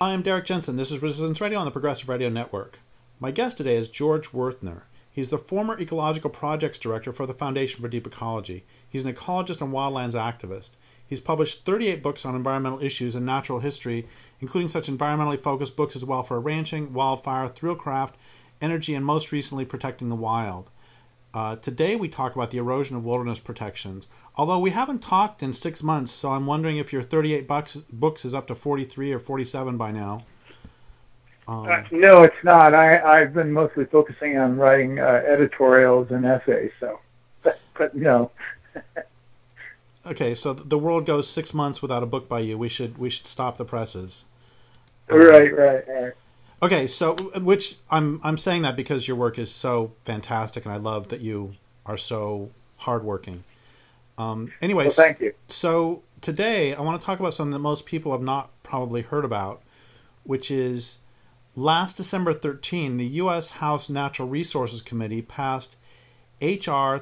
Hi, I'm Derek Jensen. This is Resistance Radio on the Progressive Radio Network. My guest today is George Werthner. He's the former Ecological Projects Director for the Foundation for Deep Ecology. He's an ecologist and wildlands activist. He's published 38 books on environmental issues and natural history, including such environmentally focused books as Welfare Ranching, Wildfire, Thrillcraft, Energy, and most recently, Protecting the Wild. Today we talk about the erosion of wilderness protections. Although we haven't talked in 6 months, so I'm wondering if your 38 books is up to 43 or 47 by now. No, it's not. I've been mostly focusing on writing editorials and essays, but no. Okay, so the world goes 6 months without a book by you. We should stop the presses. Right. Okay, so which I'm saying that because your work is so fantastic, and I love that you are so hardworking. Anyways, well, thank you. So today I want to talk about something that most people have not probably heard about, which is last December 13, the U.S. House Natural Resources Committee passed H.R.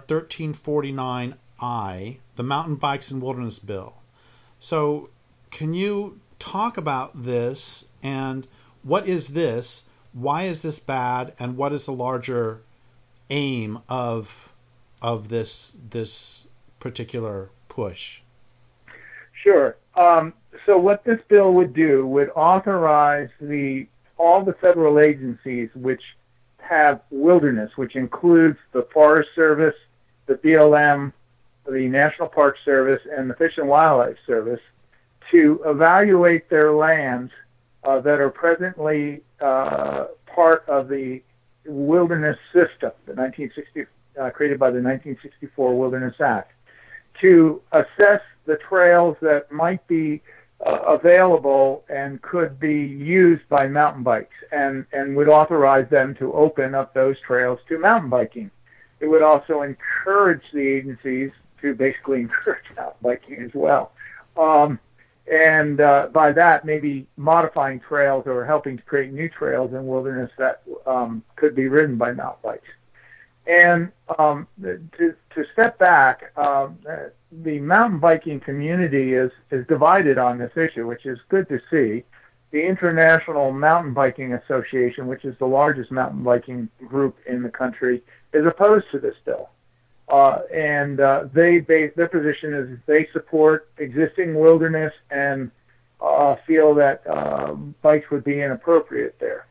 1349I, the Mountain Bikes and Wilderness Bill. So can you talk about this, and what is this? Why is this bad? And what is the larger aim of this particular push? Sure. So what this bill would do would authorize all the federal agencies which have wilderness, which includes the Forest Service, the BLM, the National Park Service, and the Fish and Wildlife Service, to evaluate their lands that are presently part of the wilderness system, created by the 1964 Wilderness Act, to assess the trails that might be available and could be used by mountain bikes, and would authorize them to open up those trails to mountain biking. It would also encourage the agencies to basically encourage mountain biking as well. And by that, maybe modifying trails or helping to create new trails in wilderness that could be ridden by mountain bikes. And to step back, the mountain biking community is divided on this issue, which is good to see. The International Mountain Biking Association, which is the largest mountain biking group in the country, is opposed to this bill. And their position is they support existing wilderness and feel that bikes would be inappropriate there.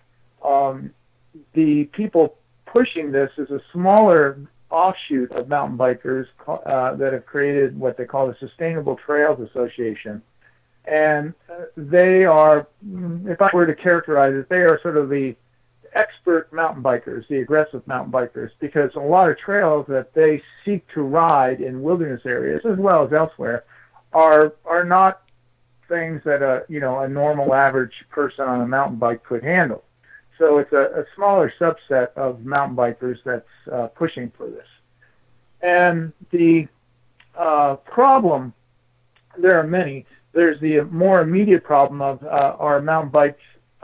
The people pushing this is a smaller offshoot of mountain bikers that have created what they call the Sustainable Trails Association. And they are, if I were to characterize it, they are sort of the expert mountain bikers, the aggressive mountain bikers, because a lot of trails that they seek to ride in wilderness areas as well as elsewhere are not things that a normal average person on a mountain bike could handle. So it's a smaller subset of mountain bikers that's pushing for this. And the problem, there are many. There's the more immediate problem of are mountain bikes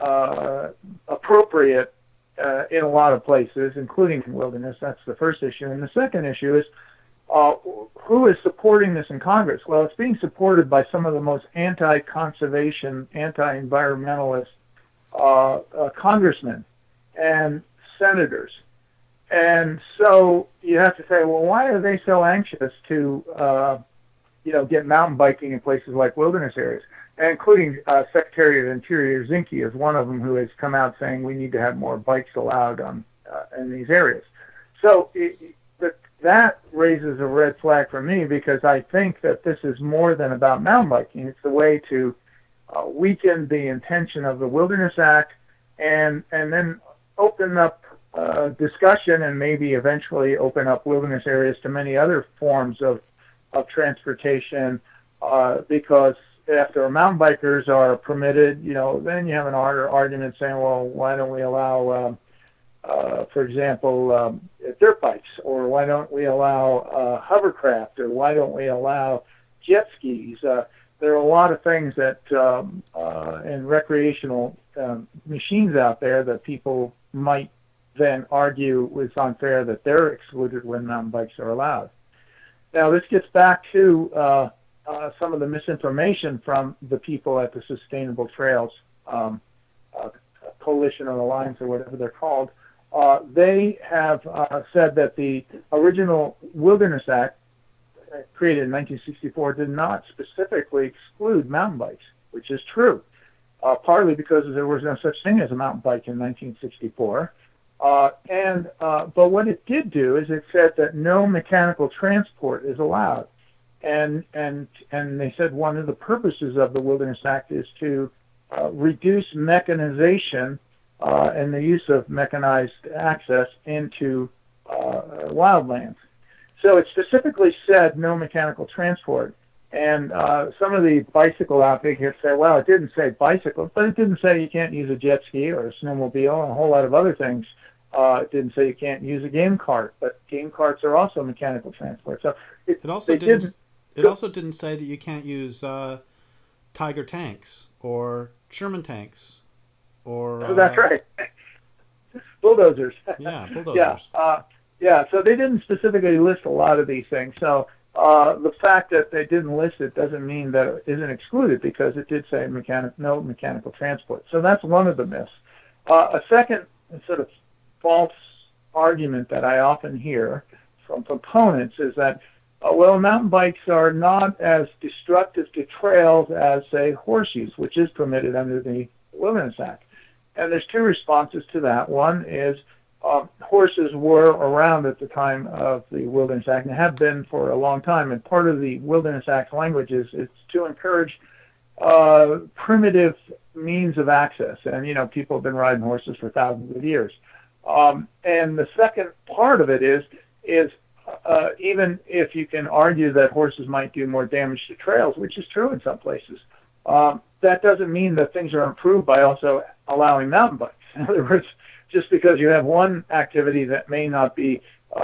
appropriate in a lot of places, including wilderness. That's the first issue. And the second issue is who is supporting this in Congress? Well, it's being supported by some of the most anti-conservation, anti-environmentalist congressmen and senators. And so you have to say, well, why are they so anxious to get mountain biking in places like wilderness areas, including Secretary of the Interior Zinke is one of them, who has come out saying we need to have more bikes allowed in these areas. So that raises a red flag for me, because I think that this is more than about mountain biking. It's a way to weaken the intention of the Wilderness Act and then open up discussion and maybe eventually open up wilderness areas to many other forms of transportation, because after mountain bikers are permitted, then you have an argument saying, well, why don't we allow, for example, dirt bikes, or why don't we allow hovercraft, or why don't we allow jet skis? There are a lot of things that in recreational machines out there that people might then argue it's unfair that they're excluded when mountain bikes are allowed. Now, this gets back to some of the misinformation from the people at the Sustainable Trails Coalition of Alliance or whatever they're called, they have said that the original Wilderness Act, created in 1964, did not specifically exclude mountain bikes, which is true, partly because there was no such thing as a mountain bike in 1964. But what it did do is it said that no mechanical transport is allowed. And they said one of the purposes of the Wilderness Act is to reduce mechanization and the use of mechanized access into wildlands. So it specifically said no mechanical transport. And some of the bicycle advocates say, well, it didn't say bicycle, but it didn't say you can't use a jet ski or a snowmobile and a whole lot of other things. It didn't say you can't use a game cart, but game carts are also mechanical transport. So it also didn't say that you can't use Tiger tanks or Sherman tanks or that's right, bulldozers. Yeah, bulldozers. Yeah. So they didn't specifically list a lot of these things. So the fact that they didn't list it doesn't mean that it isn't excluded, because it did say no mechanical transport. So that's one of the myths. A second sort of false argument that I often hear from proponents is that, well, mountain bikes are not as destructive to trails as, say, horseshoes, which is permitted under the Wilderness Act. And there's two responses to that. One is horses were around at the time of the Wilderness Act and have been for a long time. And part of the Wilderness Act language is it's to encourage primitive means of access. And, people have been riding horses for thousands of years. And the second part of it is even if you can argue that horses might do more damage to trails, which is true in some places, that doesn't mean that things are improved by also allowing mountain bikes. In other words, just because you have one activity that may not be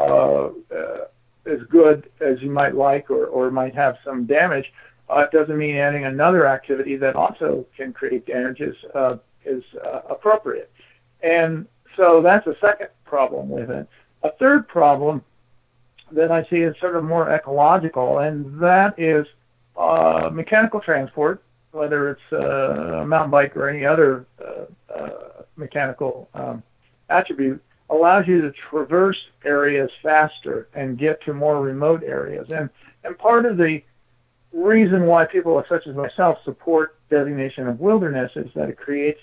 as good as you might like or might have some damage, it doesn't mean adding another activity that also can create damages is appropriate. And so that's a second problem with it. A third problem that I see is sort of more ecological, and that is mechanical transport, whether it's a mountain bike or any other mechanical attribute, allows you to traverse areas faster and get to more remote areas. And part of the reason why people such as myself support designation of wilderness is that it creates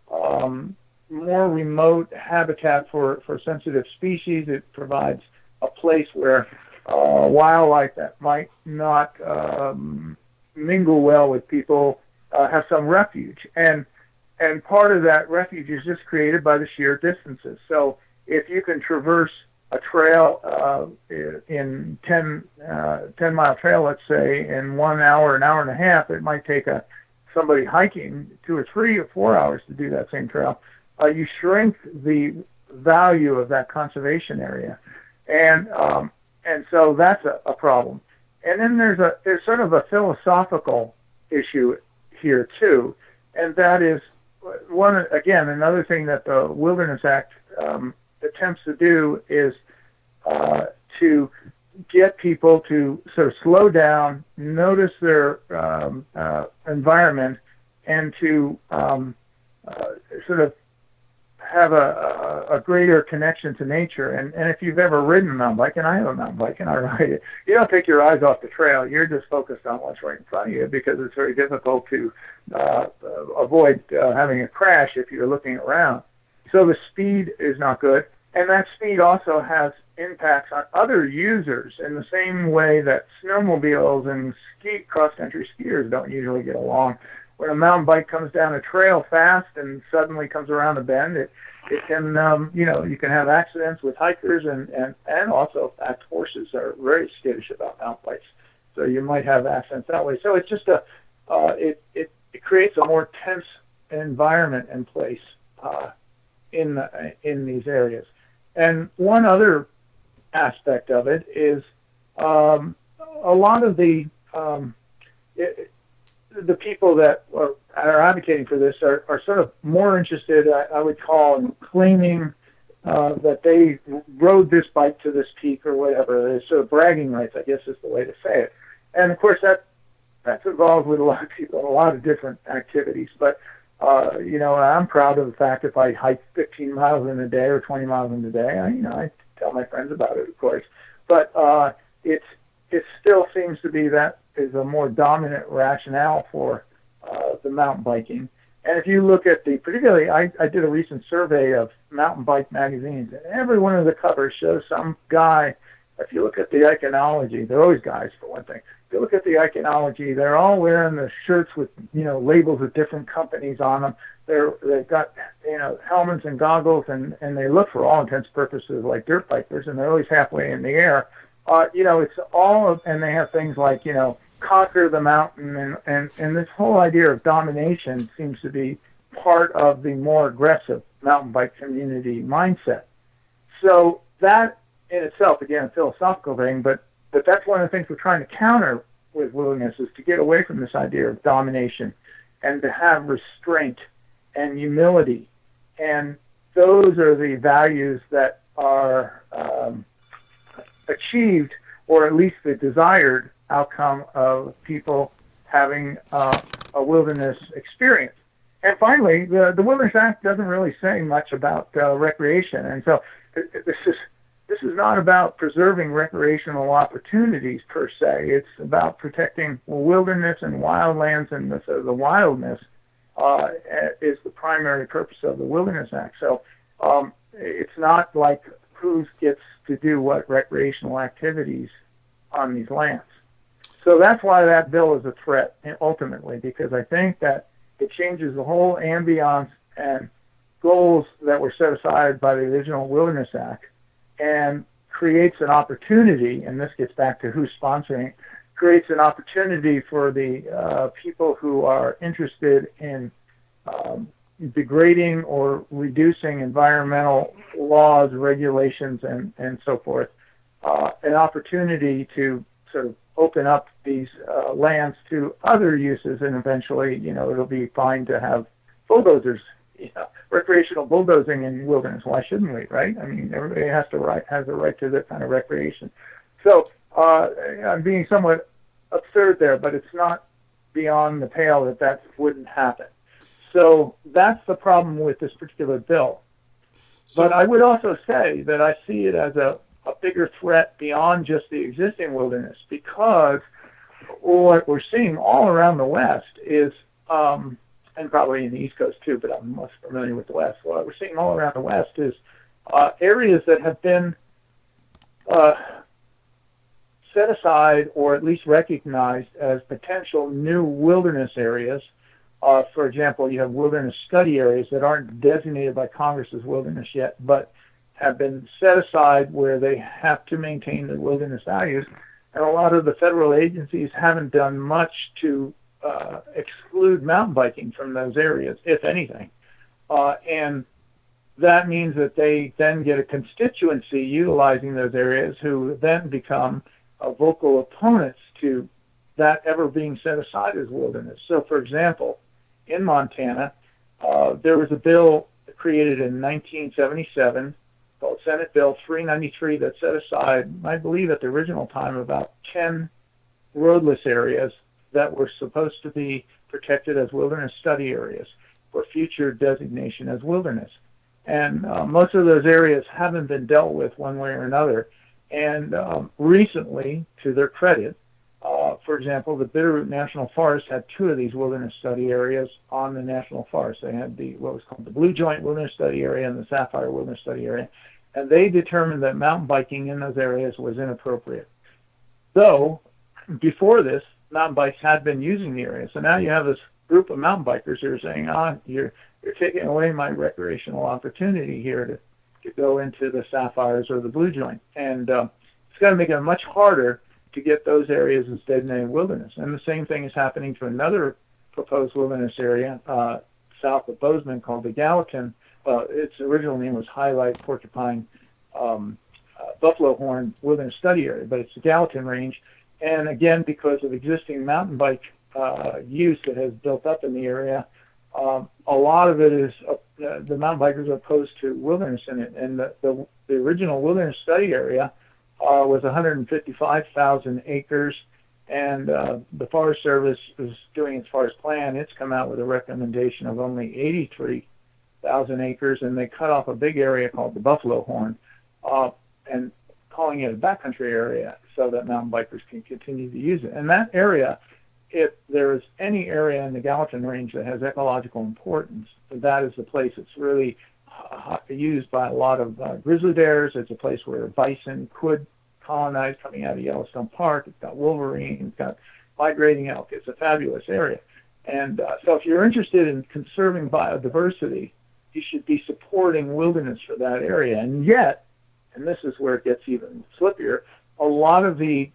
more remote habitat for sensitive species. It provides a place where wildlife that might not mingle well with people have some refuge. And part of that refuge is just created by the sheer distances. So if you can traverse a trail in 10-mile trail, let's say, in 1 hour, an hour and a half, it might take somebody hiking 2 or 3 or 4 hours to do that same trail. You shrink the value of that conservation area, and so that's a problem. And then there's sort of a philosophical issue here too, and that is another thing that the Wilderness Act attempts to do is to get people to sort of slow down, notice their environment, and to sort of have a greater connection to nature. And if you've ever ridden a mountain bike, and I have a mountain bike and I ride it, you don't take your eyes off the trail. You're just focused on what's right in front of you, because it's very difficult to avoid having a crash if you're looking around. So the speed is not good. And that speed also has impacts on other users in the same way that snowmobiles and cross-country skiers don't usually get along. When a mountain bike comes down a trail fast and suddenly comes around a bend, it can, you can have accidents with hikers and also, in fact, horses are very skittish about mountain bikes. So you might have accidents that way. So it's just it creates a more tense environment in place in these areas. And one other aspect of it is a lot of the people that are advocating for this are sort of more interested, I would call, in claiming that they rode this bike to this peak or whatever. It's sort of bragging rights, I guess is the way to say it. And of course that's involved with a lot of people, a lot of different activities. But I'm proud of the fact if I hike 15 miles in a day or 20 miles in a day, I tell my friends about it, of course. But it still seems to be that is a more dominant rationale for the mountain biking. And if you look at particularly, I did a recent survey of mountain bike magazines, and every one of the covers shows some guy. If you look at the iconology, they're always guys for one thing. If you look at the iconology, they're all wearing the shirts with labels of different companies on them. They've got helmets and goggles, and they look for all intents and purposes like dirt bikers, and they're always halfway in the air. It's all, and they have things like conquer the mountain, and this whole idea of domination seems to be part of the more aggressive mountain bike community mindset. So that in itself, again, a philosophical thing, but that's one of the things we're trying to counter with wilderness is to get away from this idea of domination and to have restraint and humility. And those are the values that are achieved, or at least the desired outcome of people having a wilderness experience. And finally, the Wilderness Act doesn't really say much about recreation. And so this is not about preserving recreational opportunities per se. It's about protecting wilderness and wildlands, and the wildness is the primary purpose of the Wilderness Act. So it's not like who gets to do what recreational activities on these lands. So that's why that bill is a threat, ultimately, because I think that it changes the whole ambiance and goals that were set aside by the original Wilderness Act and creates an opportunity, and this gets back to who's sponsoring, creates an opportunity for the people who are interested in degrading or reducing environmental laws, regulations, and so forth, an opportunity to sort of open up these lands to other uses, and eventually, it'll be fine to have bulldozers, recreational bulldozing in wilderness. Why shouldn't we, right? I mean, everybody has the right to that kind of recreation. So I'm being somewhat absurd there, but it's not beyond the pale that wouldn't happen. So that's the problem with this particular bill. But I would also say that I see it as a bigger threat beyond just the existing wilderness, because what we're seeing all around the West is, and probably in the East Coast too, but I'm most familiar with the West. What we're seeing all around the West is areas that have been set aside or at least recognized as potential new wilderness areas. For example, you have wilderness study areas that aren't designated by Congress as wilderness yet, but have been set aside where they have to maintain the wilderness values. And a lot of the federal agencies haven't done much to exclude mountain biking from those areas, if anything. And that means that they then get a constituency utilizing those areas who then become vocal opponents to that ever being set aside as wilderness. So, for example, in Montana, there was a bill created in 1977 called Senate Bill 393 that set aside, I believe at the original time, about 10 roadless areas that were supposed to be protected as wilderness study areas for future designation as wilderness. And most of those areas haven't been dealt with one way or another. And recently, to their credit, for example, the Bitterroot National Forest had 2 of these wilderness study areas on the National Forest. They had what was called the Blue Joint Wilderness Study Area and the Sapphire Wilderness Study Area. And they determined that mountain biking in those areas was inappropriate. Though, before this, mountain bikes had been using the area. So now you have this group of mountain bikers who are saying, you're taking away my recreational opportunity here to go into the Sapphires or the Blue Joint. And it's going to make it much harder to get those areas as designated wilderness. And the same thing is happening to another proposed wilderness area south of Bozeman called the Gallatin. Its original name was Highlight Porcupine Buffalo Horn Wilderness Study Area, but it's the Gallatin Range. And again, because of existing mountain bike use that has built up in the area, a lot of it is the mountain bikers are opposed to wilderness in it. And the original wilderness study area was 155,000 acres, And the Forest Service is doing its forest plan. It's come out with a recommendation of only 83,000 acres, and they cut off a big area called the Buffalo Horn, and calling it a backcountry area so that mountain bikers can continue to use it. And that area, if there is any area in the Gallatin Range that has ecological importance, that is the place that's really used by a lot of grizzly bears. It's a place where bison could colonize coming out of Yellowstone Park. It's got wolverine. It's got migrating elk. It's a fabulous area. And so if you're interested in conserving biodiversity, you should be supporting wilderness for that area. And yet, and this is where it gets even slippier, a lot of the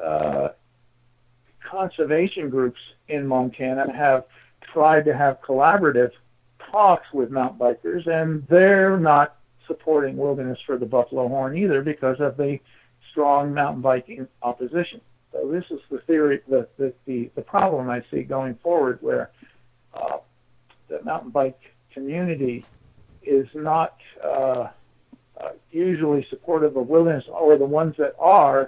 conservation groups in Montana have tried to have collaborative talks with mountain bikers, and they're not supporting wilderness for the Buffalo Horn either because of the strong mountain biking opposition. So this is the theory, the problem I see going forward, where the mountain bike community is not usually supportive of wilderness, or the ones that are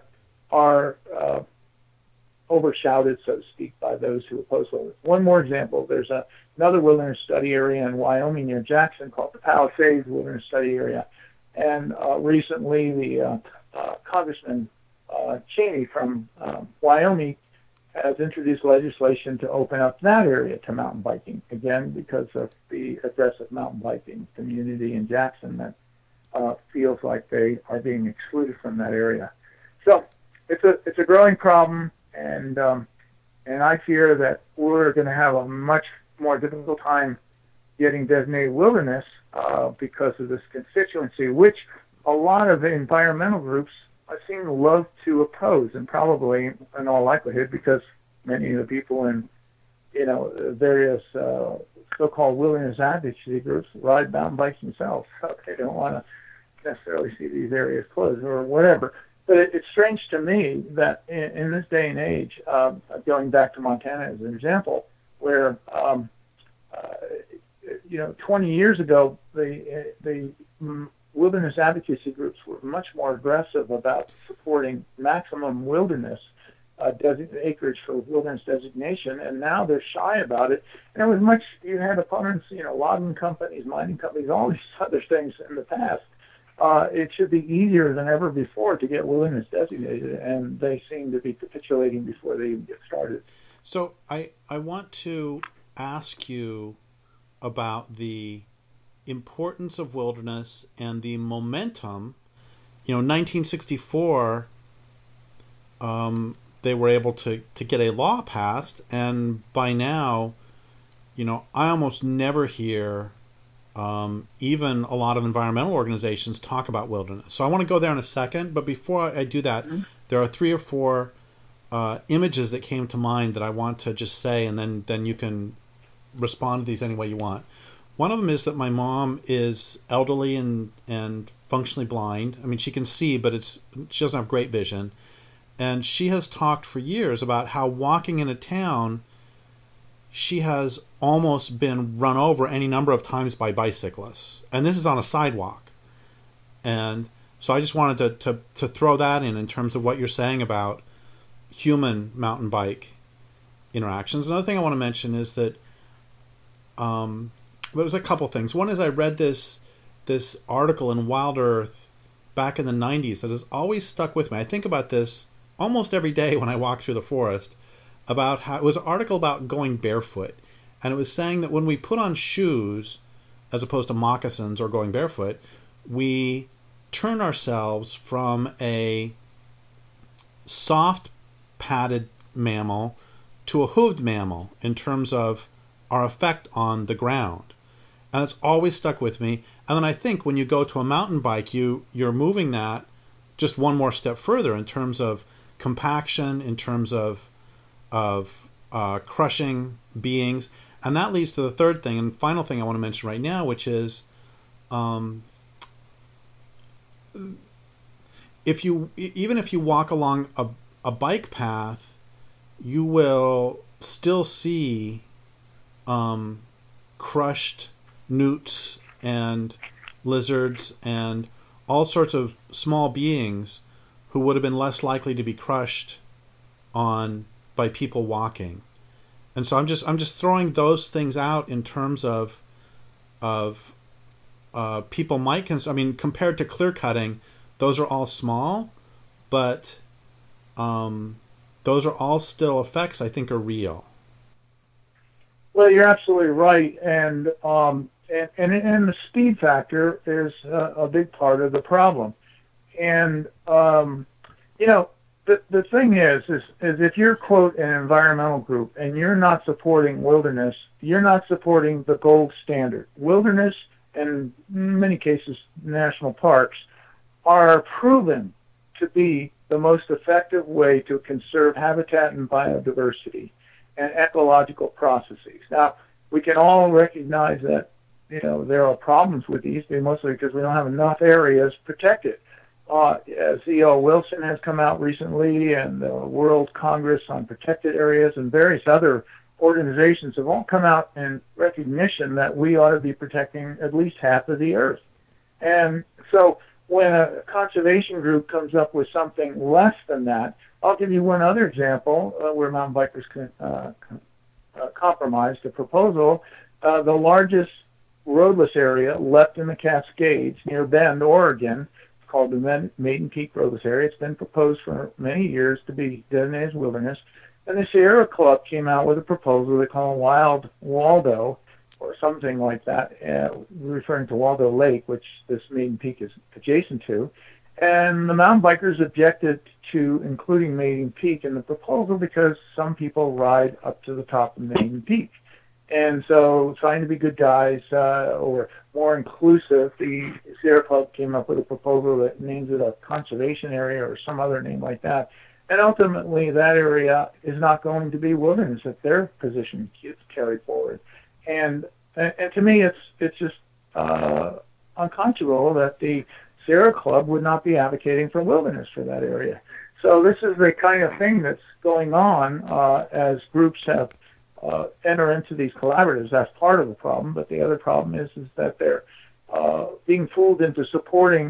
overshadowed, so to speak, by those who oppose wilderness. One more example: there's another wilderness study area in Wyoming near Jackson called the Palisades Wilderness Study Area, and recently the Congressman Cheney from Wyoming has introduced legislation to open up that area to mountain biking, again because of the aggressive mountain biking community in Jackson that feels like they are being excluded from that area. So it's a growing problem, and I fear that we're going to have a much more difficult time getting designated wilderness because of this constituency, which a lot of environmental groups seem to love to oppose, and probably in all likelihood because many of the people in various so-called wilderness advocacy groups ride mountain bikes themselves. So they don't want to necessarily see these areas closed or whatever. But it's strange to me that in this day and age, going back to Montana as an example, where 20 years ago the wilderness advocacy groups were much more aggressive about supporting maximum wilderness acreage for wilderness designation, and now they're shy about it. And it was you had opponents, logging companies, mining companies, all these other things in the past. It should be easier than ever before to get wilderness designated, and they seem to be capitulating before they even get started. So I want to ask you about the importance of wilderness and the momentum. 1964, they were able to get a law passed, and by now, I almost never hear even a lot of environmental organizations talk about wilderness. So I want to go there in a second, but before I do that, there are 3 or 4 images that came to mind that I want to just say, and then you can respond to these any way you want. One of them is that my mom is elderly and functionally blind. I mean, she can see, but she doesn't have great vision. And she has talked for years about how walking in a town, she has almost been run over any number of times by bicyclists. And this is on a sidewalk. And so I just wanted to throw that in terms of what you're saying about human mountain bike interactions. Another thing I want to mention is that there was a couple things. One is I read this article in Wild Earth back in the 90s that has always stuck with me. I think about this almost every day when I walk through the forest, about how it was an article about going barefoot. And it was saying that when we put on shoes, as opposed to moccasins or going barefoot, we turn ourselves from a soft padded mammal to a hooved mammal in terms of our effect on the ground. And it's always stuck with me. And then I think when you go to a mountain bike, you're moving that just one more step further in terms of compaction, in terms of crushing beings. And that leads to the third thing and final thing I want to mention right now, which is even if you walk along a bike path, you will still see crushed newts and lizards and all sorts of small beings who would have been less likely to be crushed on by people walking. And so I'm just throwing those things out in terms of people might compared to clear cutting, those are all small, but those are all still effects I think are real. Well, you're absolutely right, and the speed factor is a big part of the problem. And the thing is if you're, quote, an environmental group and you're not supporting wilderness, you're not supporting the gold standard. Wilderness, and in many cases national parks, are proven to be the most effective way to conserve habitat and biodiversity and ecological processes. Now, we can all recognize that there are problems with these, mostly because we don't have enough areas protected. As E.O. Wilson has come out recently, and the World Congress on Protected Areas and various other organizations have all come out in recognition that we ought to be protecting at least half of the earth. And so when a conservation group comes up with something less than that, I'll give you one other example where mountain bikers compromised a proposal. The largest roadless area left in the Cascades near Bend, Oregon, called the Maiden Peak Roadless Area. It's been proposed for many years to be designated as wilderness. And the Sierra Club came out with a proposal they call Wild Waldo, or something like that, referring to Waldo Lake, which this Maiden Peak is adjacent to. And the mountain bikers objected to including Maiden Peak in the proposal because some people ride up to the top of Maiden Peak. And so, trying to be good guys, or more inclusive, the Sierra Club came up with a proposal that names it a conservation area or some other name like that. And ultimately, that area is not going to be wilderness if their position gets carried forward. And to me, it's just unconscionable that the Sierra Club would not be advocating for wilderness for that area. So this is the kind of thing that's going on as groups have enter into these collaboratives. That's part of the problem, but the other problem is that they're being fooled into supporting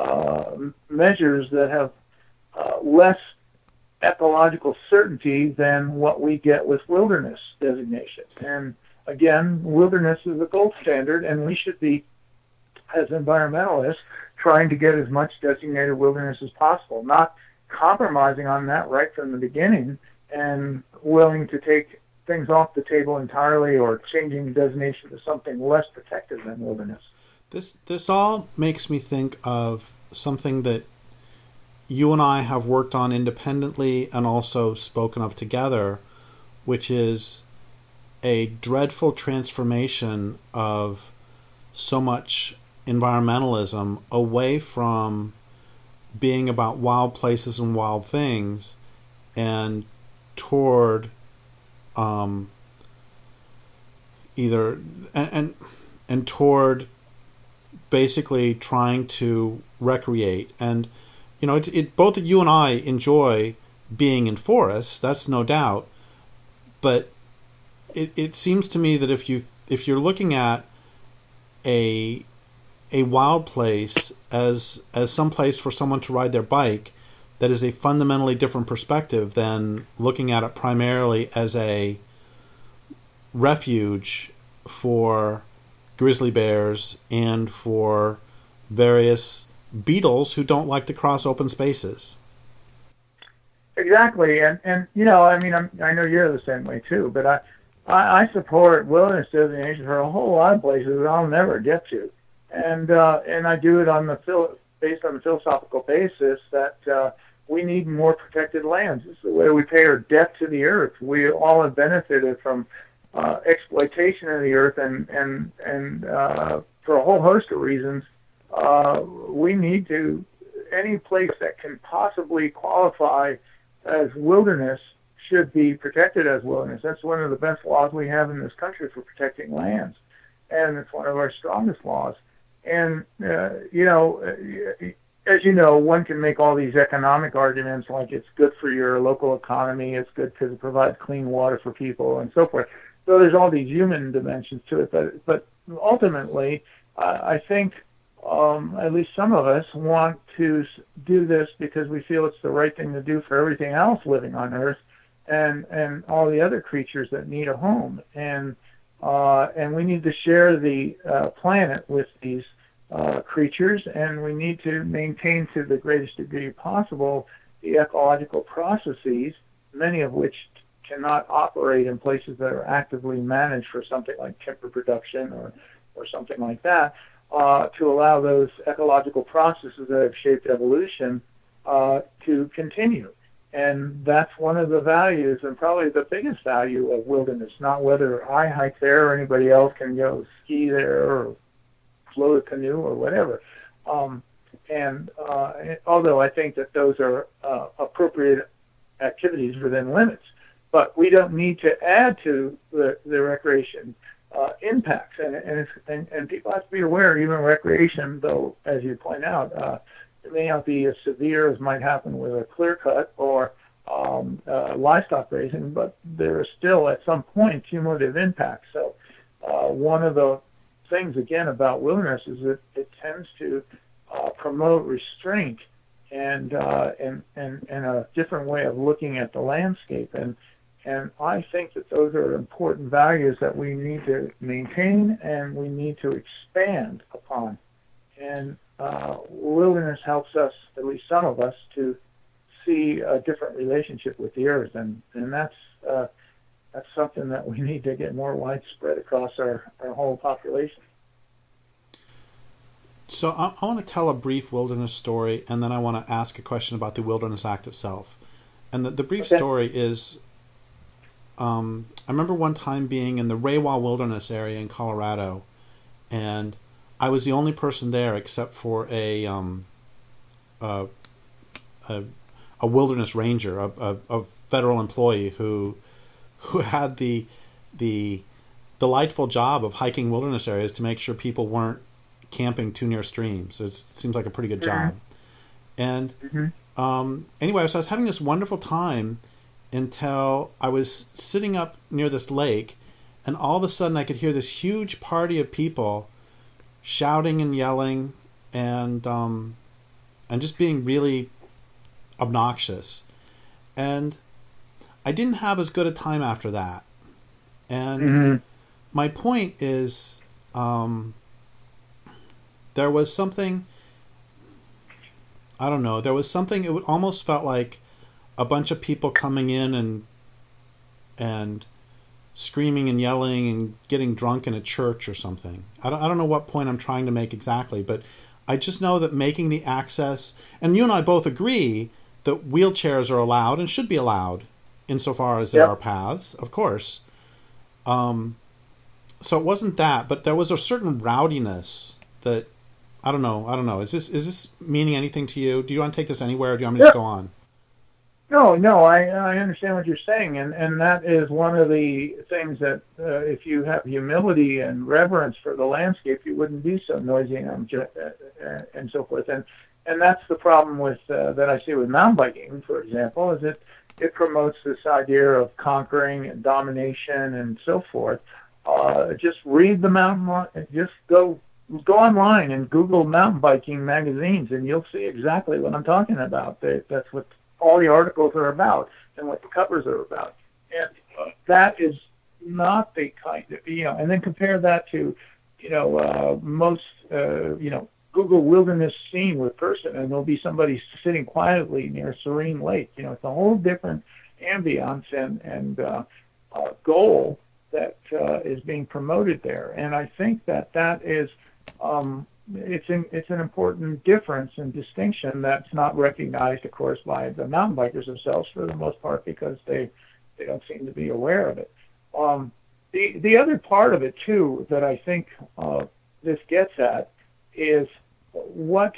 measures that have less ecological certainty than what we get with wilderness designation. And again, wilderness is the gold standard, and we should be, as environmentalists, trying to get as much designated wilderness as possible, not compromising on that right from the beginning and willing to take things off the table entirely or changing the designation to something less protective than wilderness. This all makes me think of something that you and I have worked on independently and also spoken of together, which is a dreadful transformation of so much environmentalism away from being about wild places and wild things and toward toward basically trying to recreate. And both you and I enjoy being in forests, that's no doubt, but it seems to me that if you're looking at a wild place as some place for someone to ride their bike, that is a fundamentally different perspective than looking at it primarily as a refuge for grizzly bears and for various beetles who don't like to cross open spaces. Exactly, and I know you're the same way too, but I support wilderness designation for a whole lot of places that I'll never get to, and I do it based on the philosophical basis that we need more protected lands. It's the way we pay our debt to the earth. We all have benefited from exploitation of the earth, and for a whole host of reasons, we need to, any place that can possibly qualify as wilderness should be protected as wilderness. That's one of the best laws we have in this country for protecting lands, and it's one of our strongest laws. And as you know, one can make all these economic arguments like it's good for your local economy, it's good because it provides clean water for people, and so forth. So there's all these human dimensions to it, but ultimately, I think at least some of us want to do this because we feel it's the right thing to do for everything else living on Earth, and all the other creatures that need a home. And we need to share the planet with these creatures, and we need to maintain to the greatest degree possible the ecological processes, many of which cannot operate in places that are actively managed for something like timber production or something like that, to allow those ecological processes that have shaped evolution to continue. And that's one of the values, and probably the biggest value of wilderness, not whether I hike there or anybody else can go ski there or float a canoe or whatever. Although I think that those are appropriate activities within limits, but we don't need to add to the recreation impacts. And people have to be aware, even recreation, though, as you point out, it may not be as severe as might happen with a clear cut or livestock grazing, but there is still at some point cumulative impact. So one of the things, again, about wilderness is that it tends to promote restraint and a different way of looking at the landscape. And I think that those are important values that we need to maintain and we need to expand upon. And wilderness helps us, at least some of us, to see a different relationship with the earth, and that's something that we need to get more widespread across our whole population. So I want to tell a brief wilderness story, and then I want to ask a question about the Wilderness Act itself. And the brief story is, I remember one time being in the Rawa Wilderness area in Colorado, and I was the only person there except for a wilderness ranger, a federal employee who had the delightful job of hiking wilderness areas to make sure people weren't camping too near streams. It seems like a pretty good job. And anyway, so I was having this wonderful time until I was sitting up near this lake, and all of a sudden I could hear this huge party of people shouting and yelling and just being really obnoxious. And I didn't have as good a time after that. And my point is, there was something, I don't know, it almost felt like a bunch of people coming in and screaming and yelling and getting drunk in a church or something. I don't know what point I'm trying to make exactly, but I just know that making the access, and you and I both agree that wheelchairs are allowed and should be allowed insofar as there are paths, of course. So it wasn't that, but there was a certain rowdiness that, I don't know. Is this meaning anything to you? Do you want to take this anywhere, or do you want me to just go on? No, I understand what you're saying, and that is one of the things that if you have humility and reverence for the landscape, you wouldn't be so noisy and so forth. And that's the problem with that I see with mountain biking, for example, is it promotes this idea of conquering and domination and so forth. Just read the just go online and Google mountain biking magazines, and you'll see exactly what I'm talking about. That's what all the articles are about and what the covers are about. And that is not the kind of, and then compare that to, most, Google wilderness scene with person, and there'll be somebody sitting quietly near a serene lake. It's a whole different ambiance and goal that is being promoted there. And I think that is, it's an important difference and distinction that's not recognized, of course, by the mountain bikers themselves for the most part, because they don't seem to be aware of it. The other part of it too that I think this gets at is what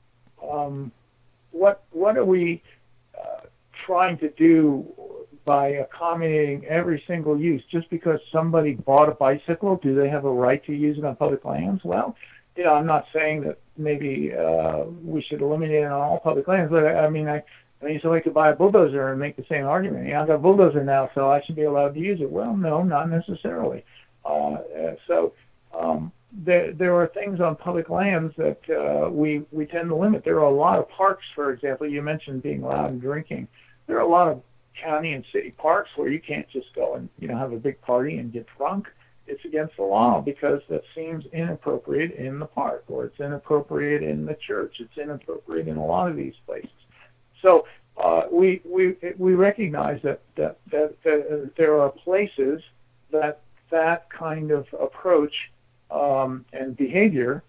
are we trying to do by accommodating every single use? Just because somebody bought a bicycle, do they have a right to use it on public lands? Well, I'm not saying that maybe we should eliminate it on all public lands, but I used to like to buy a bulldozer and make the same argument. I've got a bulldozer now, so I should be allowed to use it. Well, no, not necessarily. There are things on public lands that we tend to limit. There are a lot of parks, for example. You mentioned being loud and drinking. There are a lot of county and city parks where you can't just go and have a big party and get drunk. It's against the law because that seems inappropriate in the park, or it's inappropriate in the church. It's inappropriate in a lot of these places. So we recognize that there are places that kind of approach and behavior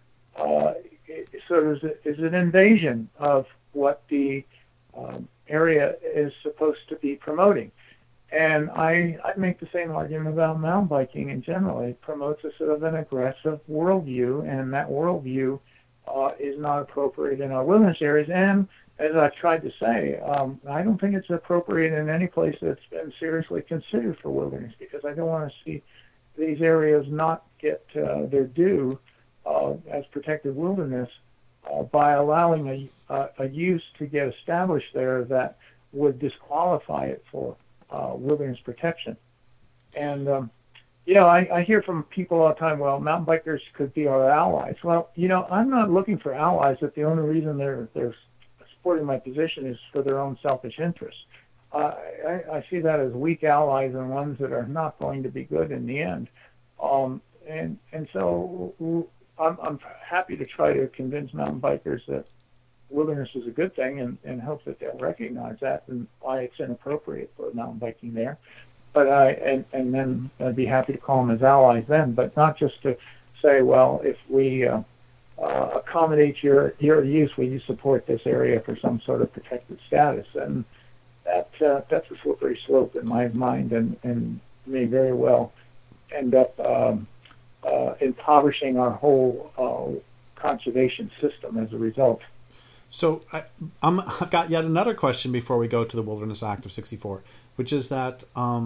sort of is an invasion of what the area is supposed to be promoting. And I make the same argument about mountain biking in general. It promotes a sort of an aggressive worldview, and that worldview is not appropriate in our wilderness areas. And as I've tried to say, I don't think it's appropriate in any place that's been seriously considered for wilderness, because I don't want to see these areas not get their due as protected wilderness by allowing a use to get established there that would disqualify it for wilderness protection. And, I hear from people all the time, well, mountain bikers could be our allies. Well, I'm not looking for allies if the only reason they're supporting my position is for their own selfish interests. I see that as weak allies and ones that are not going to be good in the end. And so I'm happy to try to convince mountain bikers that wilderness is a good thing, and hope that they'll recognize that and why it's inappropriate for mountain biking there. But and then I'd be happy to call them as allies then, but not just to say, well, if we accommodate your use, will you support this area for some sort of protected status? And that's a slippery slope in my mind, and may very well end up impoverishing our whole conservation system as a result. So I've got yet another question before we go to the Wilderness Act of '64, which is that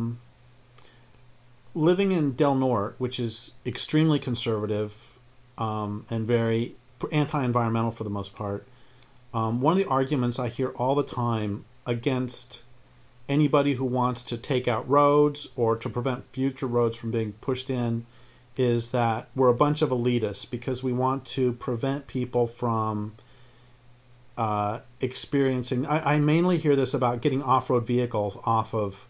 living in Del Norte, which is extremely conservative and very anti-environmental for the most part, one of the arguments I hear all the time against anybody who wants to take out roads or to prevent future roads from being pushed in is that we're a bunch of elitists because we want to prevent people from experiencing. I mainly hear this about getting off-road vehicles off of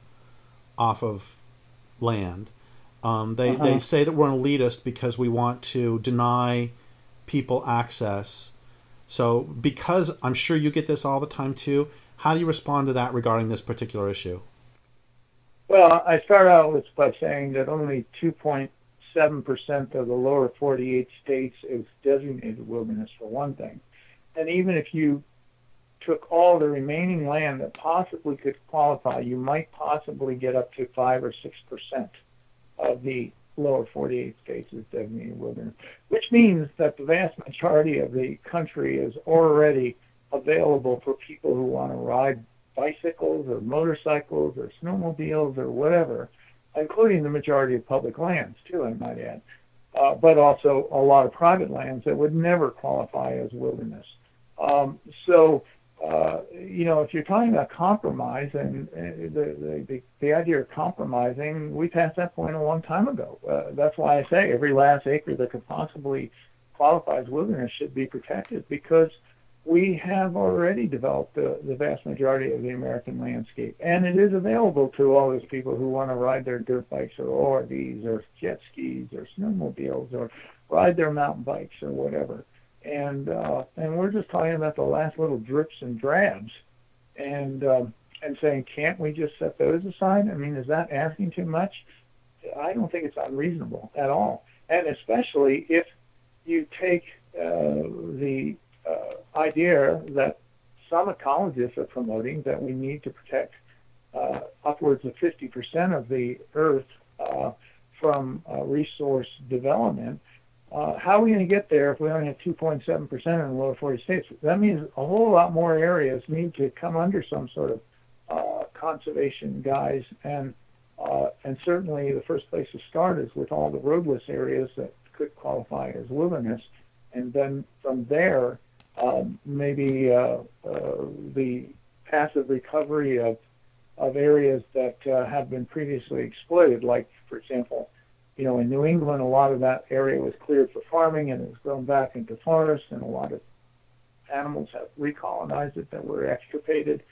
land. They say that we're an elitist because we want to deny people access. So because I'm sure you get this all the time too, how do you respond to that regarding this particular issue? Well, I start out by saying that only 2.7% of the lower 48 states is designated wilderness, for one thing. And even if you took all the remaining land that possibly could qualify, you might possibly get up to 5 or 6% of the lower 48 states as designated wilderness, which means that the vast majority of the country is already available for people who want to ride bicycles or motorcycles or snowmobiles or whatever, including the majority of public lands too, I might add, but also a lot of private lands that would never qualify as wilderness. If you're talking about compromise, and the idea of compromising, we passed that point a long time ago. That's why I say every last acre that could possibly qualify as wilderness should be protected, because we have already developed the vast majority of the American landscape, and it is available to all those people who want to ride their dirt bikes or ORVs or jet skis or snowmobiles or ride their mountain bikes or whatever. And we're just talking about the last little drips and drabs, and saying, can't we just set those aside? I mean, is that asking too much? I don't think it's unreasonable at all, and especially if you take the idea that some ecologists are promoting, that we need to protect upwards of 50% of the earth from resource development. How are we going to get there if we only have 2.7% in the lower 40 states? That means a whole lot more areas need to come under some sort of conservation guise, and certainly the first place to start is with all the roadless areas that could qualify as wilderness, and then from there, maybe the passive recovery of areas that have been previously exploited, like, for example, in New England, a lot of that area was cleared for farming and it was grown back into forest, and a lot of animals have recolonized it that were extirpated.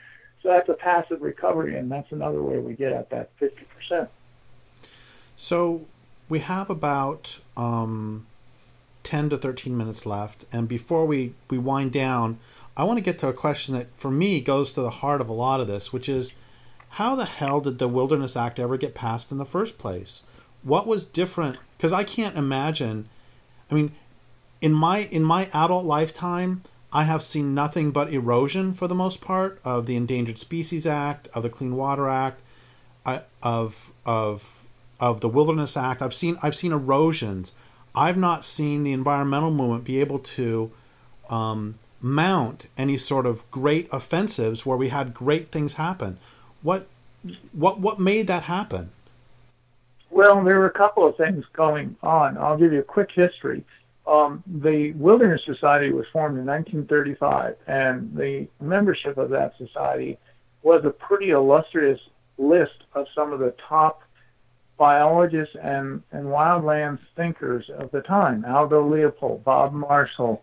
that's a passive recovery, and that's another way we get at that 50%. So we have about 10 to 13 minutes left, and before we wind down, I want to get to a question that, for me, goes to the heart of a lot of this, which is, how the hell did the Wilderness Act ever get passed in the first place? What was different? Because I can't imagine. I mean, in my adult lifetime, I have seen nothing but erosion for the most part of the Endangered Species Act, of the Clean Water Act, of the Wilderness Act. I've seen erosions. I've not seen the environmental movement be able to mount any sort of great offensives where we had great things happen. What made that happen? Well, there were a couple of things going on. I'll give you a quick history. The Wilderness Society was formed in 1935, and the membership of that society was a pretty illustrious list of some of the top biologists and wildlands thinkers of the time: Aldo Leopold, Bob Marshall,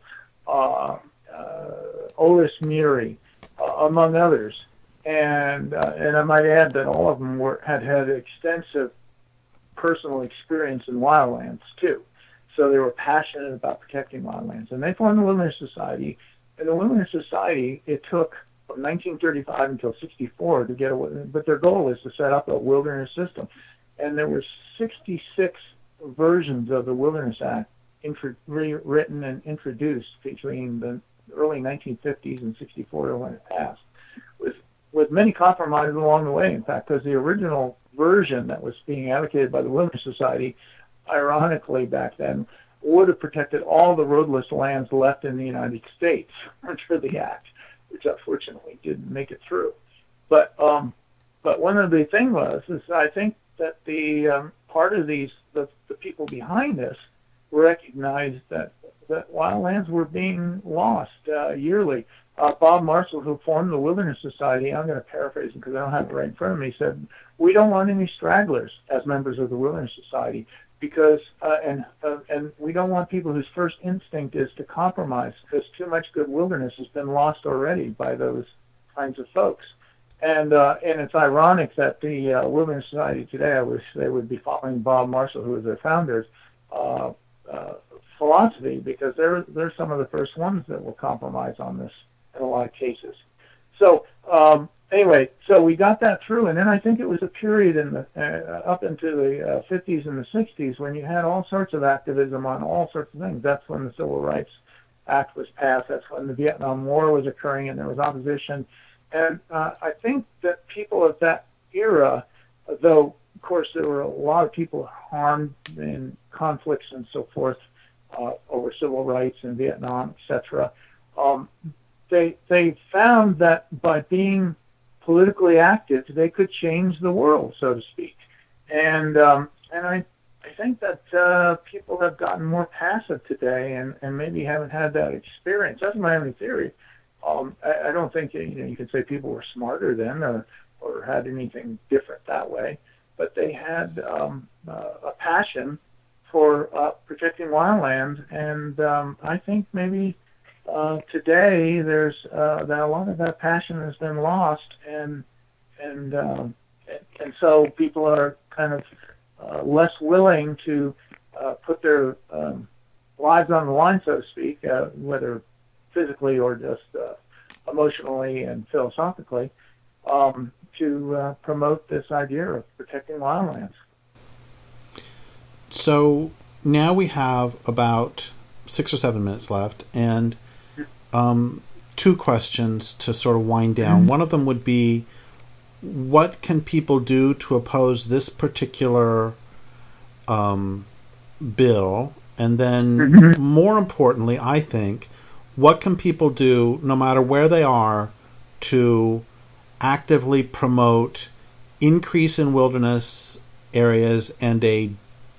Otis Murray, among others. And I might add that all of them had extensive personal experience in wildlands too. So they were passionate about protecting wildlands. And they formed the Wilderness Society. And the Wilderness Society, it took from 1935 until 64 to get away. But their goal is to set up a wilderness system. And there were 66 versions of the Wilderness Act written and introduced between the early 1950s and 64 when it passed, with many compromises along the way, in fact, because the original version that was being advocated by the Wilderness Society, ironically back then, would have protected all the roadless lands left in the United States under the Act, which unfortunately didn't make it through. But one of the things is I think that the part of the people behind this recognized that wildlands were being lost yearly. Bob Marshall, who formed the Wilderness Society, I'm going to paraphrase him because I don't have it right in front of me, said, "We don't want any stragglers as members of the Wilderness Society, because and we don't want people whose first instinct is to compromise, because too much good wilderness has been lost already by those kinds of folks." And it's ironic that the Wilderness Society today, I wish they would be following Bob Marshall, who was their founder's philosophy, because they're some of the first ones that will compromise on this in a lot of cases. So anyway, so we got that through, and then I think it was a period in the up into the 50s and the 60s when you had all sorts of activism on all sorts of things. That's when the Civil Rights Act was passed. That's when the Vietnam War was occurring, and there was opposition. And I think that people of that era, though, of course, there were a lot of people harmed in conflicts and so forth over civil rights in Vietnam, etc. They found that by being politically active, they could change the world, so to speak. And I think that people have gotten more passive today and maybe haven't had that experience. That's my only theory. I don't think you could say people were smarter then or had anything different that way, but they had a passion for protecting wildlands, and I think maybe today there's that a lot of that passion has been lost, and so people are kind of less willing to put their lives on the line, so to speak, whether physically or just emotionally and philosophically, to promote this idea of protecting wildlands. So now we have about 6 or 7 minutes left, and two questions to sort of wind down. Mm-hmm. One of them would be, what can people do to oppose this particular bill? And then, mm-hmm. more importantly, I think, what can people do, no matter where they are, to actively promote increase in wilderness areas and a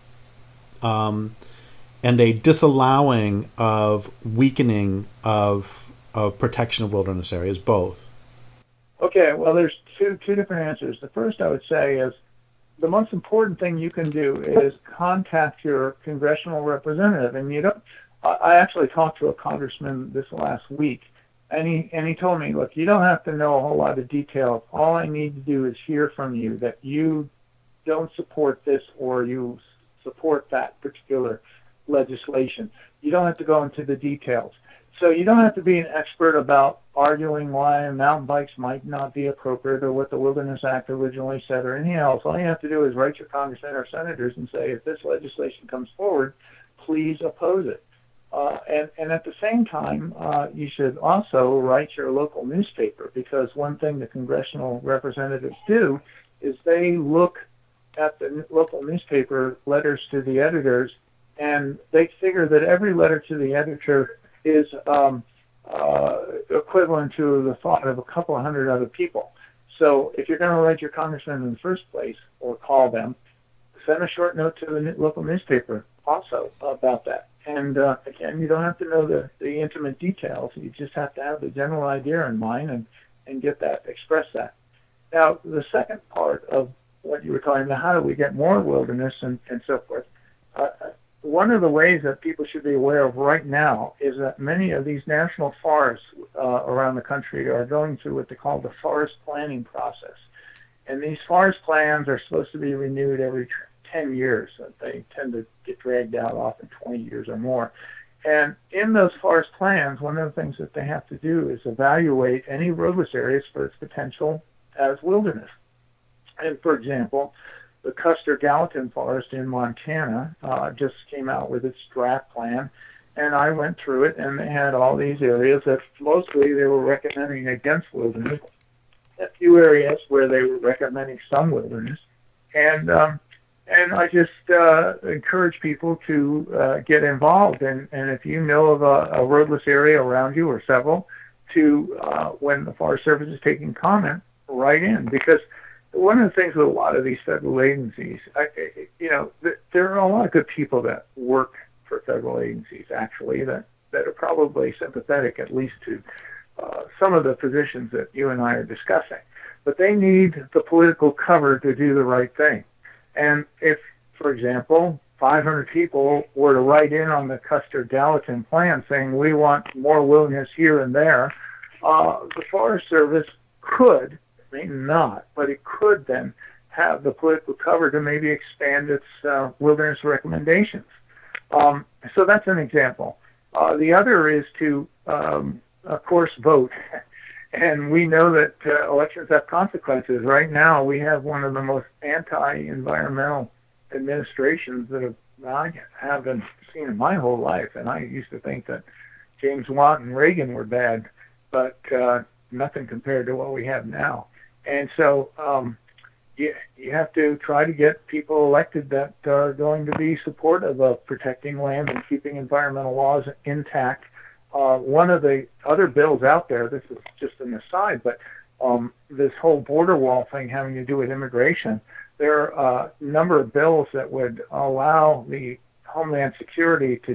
disallowing of weakening of protection of wilderness areas, both? Okay, well, there's two different answers. The first I would say is the most important thing you can do is contact your congressional representative. And I actually talked to a congressman this last week, And he told me, look, you don't have to know a whole lot of details. All I need to do is hear from you that you don't support this or you support that particular legislation. You don't have to go into the details. So you don't have to be an expert about arguing why mountain bikes might not be appropriate or what the Wilderness Act originally said or anything else. All you have to do is write your congressmen or senators and say, if this legislation comes forward, please oppose it. And at the same time, you should also write your local newspaper, because one thing the congressional representatives do is they look at the local newspaper letters to the editors, and they figure that every letter to the editor is equivalent to the thought of a couple of hundred other people. So if you're going to write your congressman in the first place or call them, send a short note to the local newspaper also about that. And again, you don't have to know the intimate details. You just have to have the general idea in mind and get that, express that. Now, the second part of what you were talking about, how do we get more wilderness and so forth, one of the ways that people should be aware of right now is that many of these national forests around the country are going through what they call the forest planning process. And these forest plans are supposed to be renewed every 10 years. They tend to get dragged out often 20 years or more. And in those forest plans, one of the things that they have to do is evaluate any roadless areas for its potential as wilderness. And for example, the Custer-Gallatin Forest in Montana just came out with its draft plan, and I went through it, and they had all these areas that mostly they were recommending against wilderness, a few areas where they were recommending some wilderness, and I just encourage people to get involved, and if you know of a roadless area around you or several, to when the Forest Service is taking comment, write in, because one of the things with a lot of these federal agencies, there are a lot of good people that work for federal agencies, actually, that are probably sympathetic, at least to some of the positions that you and I are discussing. But they need the political cover to do the right thing. And if, for example, 500 people were to write in on the Custer-Gallatin plan saying we want more wilderness here and there, the Forest Service could, maybe not, but it could then have the political cover to maybe expand its wilderness recommendations. So that's an example. The other is to, of course, vote. And we know that elections have consequences. Right now, we have one of the most anti-environmental administrations that I haven't seen in my whole life. And I used to think that James Watt and Reagan were bad, but nothing compared to what we have now. And so you have to try to get people elected that are going to be supportive of protecting land and keeping environmental laws intact. One of the other bills out there, this is just an aside, but this whole border wall thing having to do with immigration, there are a number of bills that would allow the Homeland Security to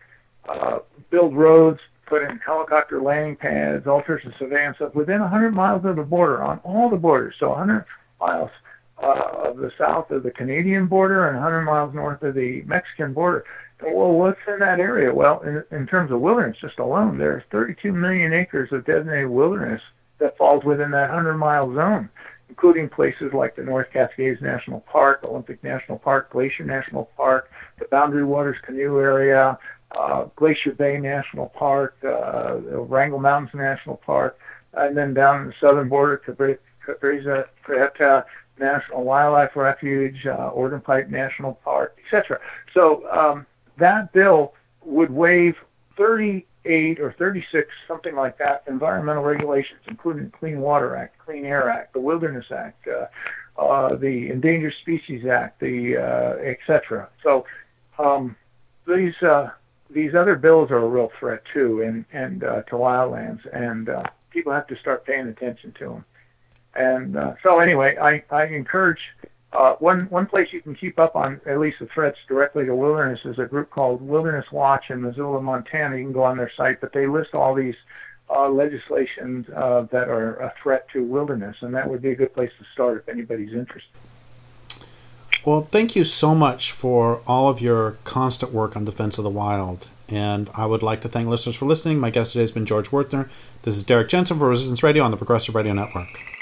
build roads, put in helicopter landing pads, all sorts of surveillance stuff within 100 miles of the border, on all the borders. So 100 miles of the south of the Canadian border and 100 miles north of the Mexican border. Well, what's in that area? Well, in terms of wilderness just alone, there's 32 million acres of designated wilderness that falls within that 100-mile zone, including places like the North Cascades National Park, Olympic National Park, Glacier National Park, the Boundary Waters Canoe Area, Glacier Bay National Park, Wrangell Mountains National Park, and then down in the southern border, Cabreza Prieta National Wildlife Refuge, Organ Pipe National Park, etc. So that bill would waive 38 or 36, something like that, environmental regulations, including the Clean Water Act, Clean Air Act, the Wilderness Act, the Endangered Species Act, etc. So these other bills are a real threat too, and to wildlands, and people have to start paying attention to them. And so anyway, I encourage one place you can keep up on at least the threats directly to wilderness is a group called Wilderness Watch in Missoula, Montana. You can go on their site, but they list all these legislations that are a threat to wilderness, and that would be a good place to start if anybody's interested. Well, thank you so much for all of your constant work on Defense of the Wild. And I would like to thank listeners for listening. My guest today has been George Werthner. This is Derek Jensen for Resistance Radio on the Progressive Radio Network.